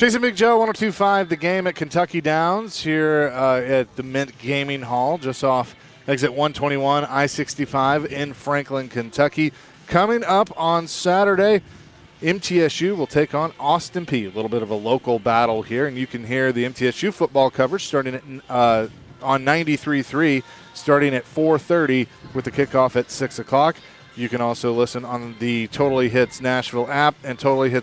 Chasing Big Joe, 102.5, the game at Kentucky Downs here at the Mint Gaming Hall, just off exit 121, I-65 in Franklin, Kentucky. Coming up on Saturday, MTSU will take on Austin Peay. A little bit of a local battle here, and you can hear the MTSU football coverage starting at, on 93.3, starting at 4:30 with the kickoff at 6 o'clock. You can also listen on the Totally Hits Nashville app and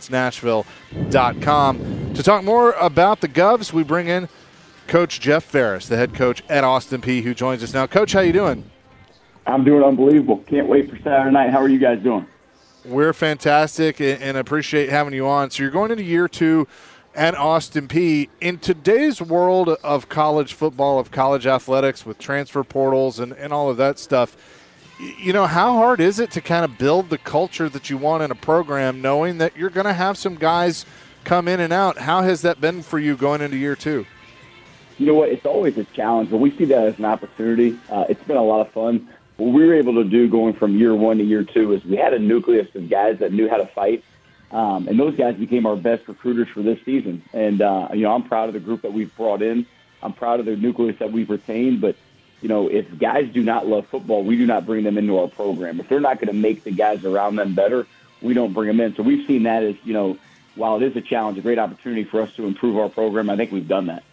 totallyhitsnashville.com. To talk more about the Govs, we bring in Coach Jeff Ferris, the head coach at Austin Peay, who joins us now. Coach, how you doing? I'm doing unbelievable. Can't wait for Saturday night. How are you guys doing? We're fantastic and appreciate having you on. So you're going into year 2 at Austin Peay. In today's world of college football, of college athletics with transfer portals and all of that stuff, you know, how hard is it to kind of build the culture that you want in a program knowing that you're going to have some guys come in and out? How has that been for you going into year 2? You know what? It's always a challenge, but we see that as an opportunity. It's been a lot of fun. What we were able to do going from year 1 to year 2 is we had a nucleus of guys that knew how to fight, and those guys became our best recruiters for this season. And, you know, I'm proud of the group that we've brought in. I'm proud of the nucleus that we've retained, but you know, if guys do not love football, we do not bring them into our program. If they're not going to make the guys around them better, we don't bring them in. So we've seen that as, you know, while it is a challenge, a great opportunity for us to improve our program. I think we've done that.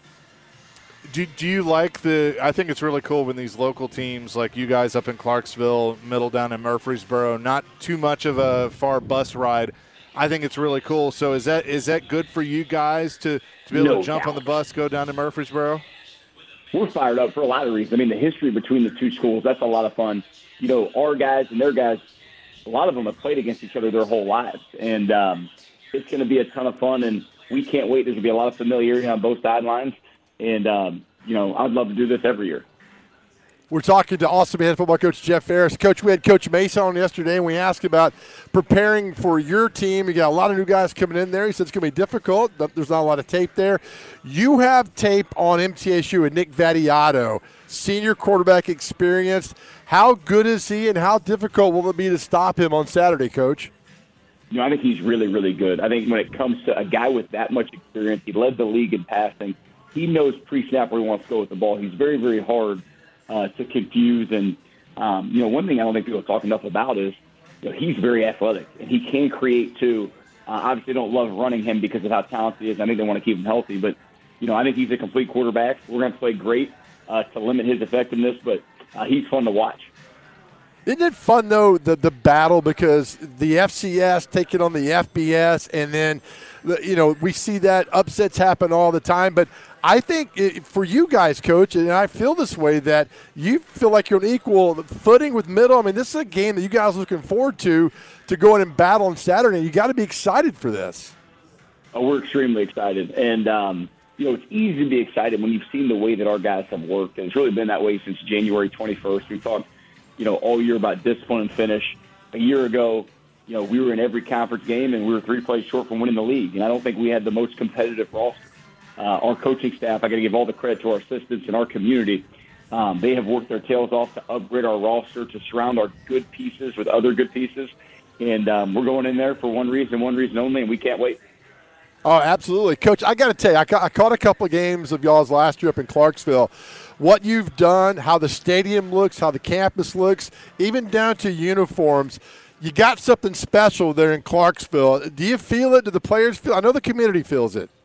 Do you like I think it's really cool when these local teams like you guys up in Clarksville, middle down in Murfreesboro, not too much of a far bus ride. I think it's really cool. So is that good for you guys to be able to jump on the bus, go down to Murfreesboro? We're fired up for a lot of reasons. I mean, the history between the two schools, that's a lot of fun. You know, our guys and their guys, a lot of them have played against each other their whole lives. And it's going to be a ton of fun, and we can't wait. There's going to be a lot of familiarity on both sidelines. And, you know, I'd love to do this every year. We're talking to Austin head football coach Jeff Ferris. Coach, we had Coach Mason on yesterday, and we asked about preparing for your team. You got a lot of new guys coming in there. He said it's going to be difficult. There's not a lot of tape there. You have tape on MTSU and Nick Vattiato, senior quarterback experienced. How good is he, and how difficult will it be to stop him on Saturday, Coach? You know, I think he's really, really good. I think when it comes to a guy with that much experience, he led the league in passing. He knows pre-snap where he wants to go with the ball. He's very, very hard to confuse. And, you know, one thing I don't think people talk enough about is, you know, he's very athletic, and he can create too. Obviously don't love running him because of how talented he is. I think they want to keep him healthy. But, you know, I think he's a complete quarterback. We're going to play great to limit his effectiveness, but he's fun to watch. Isn't it fun, though, the battle, because the FCS taking on the FBS, and then, you know, we see that upsets happen all the time. But I think for you guys, Coach, and I feel this way, that you feel like you're on equal footing with Middle. I mean, this is a game that you guys are looking forward to go in and battle on Saturday. You got to be excited for this. Oh, we're extremely excited. And, you know, it's easy to be excited when you've seen the way that our guys have worked. And it's really been that way since January 21st. We talked, you know, all year about discipline and finish. A year ago, you know, we were in every conference game, and we were 3 plays short from winning the league. And I don't think we had the most competitive roster. Our coaching staff, I got to give all the credit to our assistants and our community. They have worked their tails off to upgrade our roster, to surround our good pieces with other good pieces. And we're going in there for one reason only, and we can't wait. Oh, absolutely. Coach, I got to tell you, I caught a couple of games of y'all's last year up in Clarksville. What you've done, how the stadium looks, how the campus looks, even down to uniforms, you got something special there in Clarksville. Do you feel it? Do the players feel it? I know the community feels it.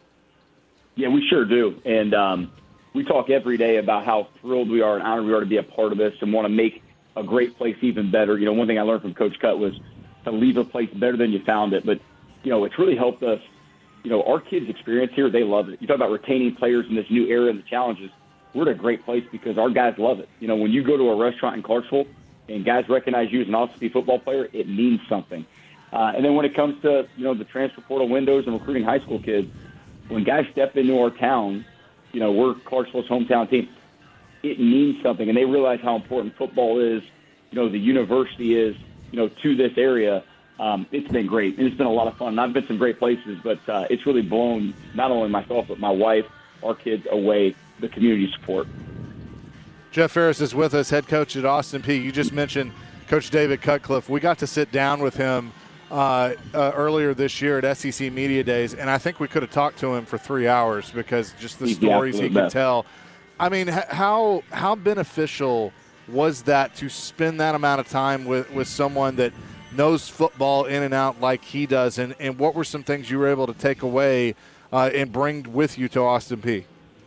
Yeah, we sure do. And we talk every day about how thrilled we are and honored we are to be a part of this and want to make a great place even better. You know, one thing I learned from Coach Cutt was to leave a place better than you found it. But, you know, it's really helped us. You know, our kids' experience here, they love it. You talk about retaining players in this new era and the challenges. We're at a great place because our guys love it. You know, when you go to a restaurant in Clarksville and guys recognize you as an Austin Peay football player, it means something. And then when it comes to, you know, the transfer portal windows and recruiting high school kids, when guys step into our town, you know, we're Clarksville's hometown team, it means something. And they realize how important football is, you know, the university is, you know, to this area. It's been great. And it's been a lot of fun. And I've been some great places, but it's really blown not only myself, but my wife, our kids away, the community support. Jeff Ferris is with us, head coach at Austin Peay. You just mentioned Coach David Cutcliffe. We got to sit down with him earlier this year at SEC Media Days, and I think we could have talked to him for 3 hours because just the stories he could tell. I mean, how beneficial was that to spend that amount of time with someone that knows football in and out like he does, and what were some things you were able to take away and bring with you to Austin Peay?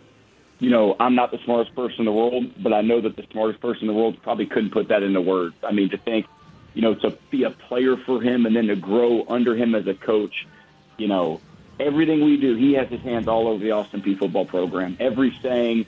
You know, I'm not the smartest person in the world, but I know that the smartest person in the world probably couldn't put that into words. I mean, to think, you know, to be a player for him and then to grow under him as a coach, you know, everything we do, he has his hands all over the Austin Peay football program. Every saying,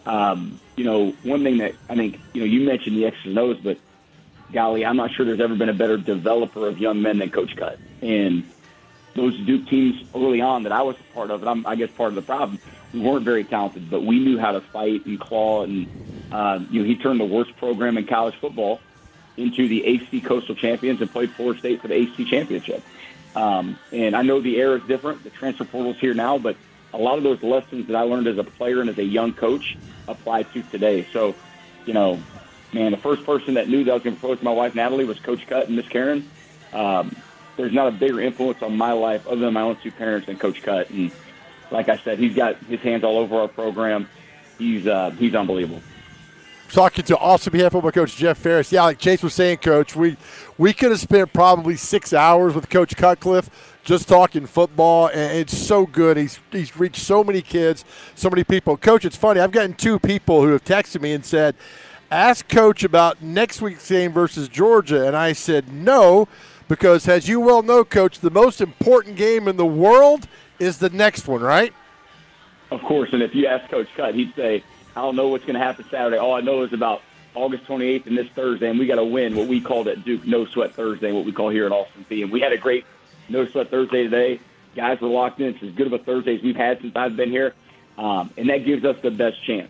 you know, one thing that I think, you know, you mentioned the X's and O's, but golly, I'm not sure there's ever been a better developer of young men than Coach Cutt. And those Duke teams early on that I was a part of, and I'm, I guess, part of the problem, we weren't very talented, but we knew how to fight and claw. And, you know, he turned the worst program in college football into the ACC Coastal Champions and played Florida State for the ACC Championship. And I know the era is different. The transfer portal's here now, but a lot of those lessons that I learned as a player and as a young coach apply to today. So, you know, man, the first person that knew that I was going to propose to my wife, Natalie, was Coach Cutt and Miss Karen. There's not a bigger influence on my life other than my own two parents than Coach Cutt. And like I said, he's got his hands all over our program. He's unbelievable. Talking to Austin Peay football coach Jeff Ferris. Yeah, like Chase was saying, Coach, we could have spent probably 6 hours with Coach Cutcliffe just talking football, and it's so good. He's reached so many kids, so many people. Coach, it's funny. I've gotten 2 people who have texted me and said, ask Coach about next week's game versus Georgia. And I said no, because as you well know, Coach, the most important game in the world is the next one, right? Of course, and if you ask Coach Cutt, he'd say, I don't know what's going to happen Saturday. All I know is about August 28th and this Thursday, and we got to win what we called at Duke No Sweat Thursday, what we call here at Austin Peay. And we had a great No Sweat Thursday today. Guys were locked in. It's as good of a Thursday as we've had since I've been here, and that gives us the best chance.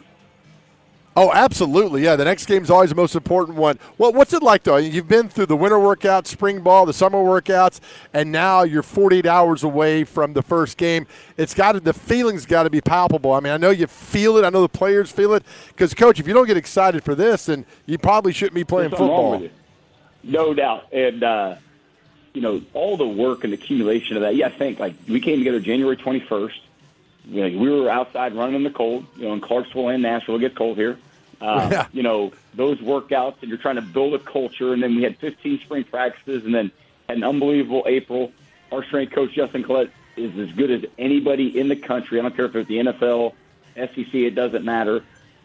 Oh, absolutely. Yeah, the next game's always the most important one. Well, what's it like, though? You've been through the winter workouts, spring ball, the summer workouts, and now you're 48 hours away from the first game. The feeling's got to be palpable. I mean, I know you feel it. I know the players feel it. Because, Coach, if you don't get excited for this, then you probably shouldn't be playing football. No doubt. And, you know, all the work and accumulation of that. Yeah, I think, like, we came together January 21st. You know, we were outside running in the cold, you know, in Clarksville and Nashville. It gets cold here. You know, those workouts, and you're trying to build a culture. And then we had 15 spring practices and then had an unbelievable April. Our strength coach, Justin Collette, is as good as anybody in the country. I don't care if it's the NFL, SEC, it doesn't matter.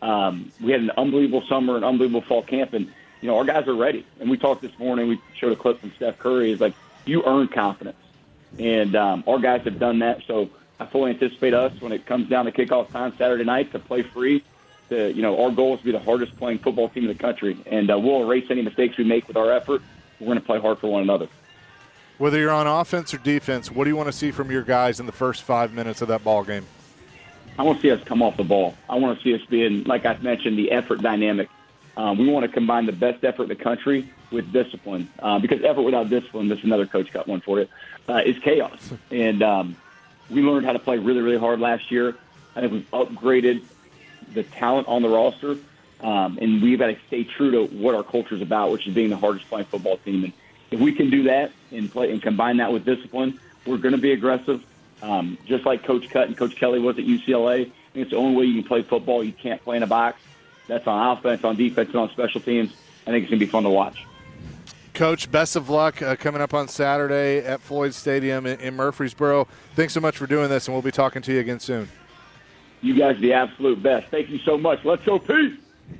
We had an unbelievable summer, an unbelievable fall camp. And, you know, our guys are ready. And we talked this morning. We showed a clip from Steph Curry. It's like, you earn confidence. And our guys have done that. So I fully anticipate us, when it comes down to kickoff time Saturday night, to play free. You know, our goal is to be the hardest playing football team in the country, and we'll erase any mistakes we make with our effort. We're going to play hard for one another. Whether you're on offense or defense, what do you want to see from your guys in the first 5 minutes of that ball game? I want to see us come off the ball. I want to see us being, like I mentioned, the effort dynamic. We want to combine the best effort in the country with discipline, because effort without discipline, this is another Coach Cutt one for it, is chaos. And we learned how to play really, really hard last year. I think we've upgraded the talent on the roster, and we've got to stay true to what our culture is about, which is being the hardest playing football team. And if we can do that and combine that with discipline, we're going to be aggressive, just like Coach Cutt and Coach Kelly was at UCLA. I think it's the only way you can play football. You can't play in a box. That's on offense, on defense, and on special teams. I think it's going to be fun to watch. Coach, best of luck coming up on Saturday at Floyd Stadium in Murfreesboro. Thanks so much for doing this, and we'll be talking to you again soon. You guys are the absolute best. Thank you so much. Let's go, Peace.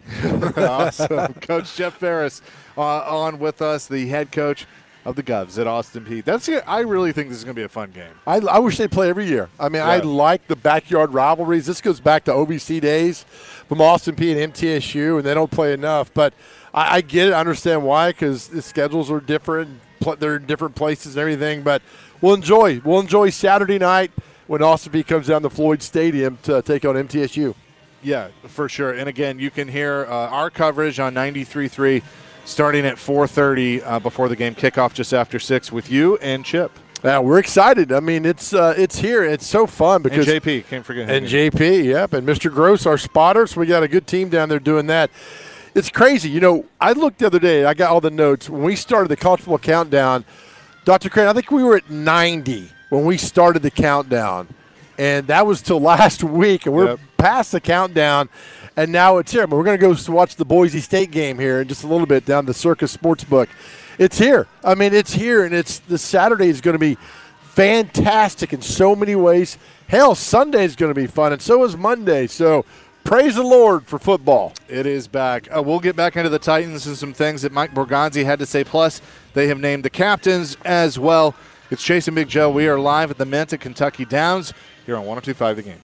Awesome. Coach Jeff Ferris on with us, the head coach of the Govs at Austin Peay. I really think this is going to be a fun game. I wish they play every year. I mean, yeah. I like the backyard rivalries. This goes back to OVC days from Austin Peay and MTSU, and they don't play enough. But I get it. I understand why, because the schedules are different. They're in different places and everything. But we'll enjoy Saturday night when Austin Peay comes down to Floyd Stadium to take on MTSU. Yeah, for sure. And, again, you can hear our coverage on 93.3 starting at 4:30 before the game kickoff, just after 6 with you and Chip. Yeah, we're excited. I mean, it's here. It's so fun because and JP, can't forget him. And JP, yep, and Mr. Gross, our spotter. So we got a good team down there doing that. It's crazy. You know, I looked the other day. I got all the notes. When we started the college football countdown, Dr. Crane, I think we were at 90 when we started the countdown, and that was till last week, and we're past the countdown, and now it's here. But we're going to go watch the Boise State game here in just a little bit down the Circus Sportsbook. It's here. I mean, it's here, and the Saturday is going to be fantastic in so many ways. Hell, Sunday is going to be fun, and so is Monday. So praise the Lord for football. It is back. We'll get back into the Titans and some things that Mike Borgonzi had to say. Plus, they have named the captains as well. It's Chase and Big Joe. We are live at the Mint at Kentucky Downs here on 102.5 The Game.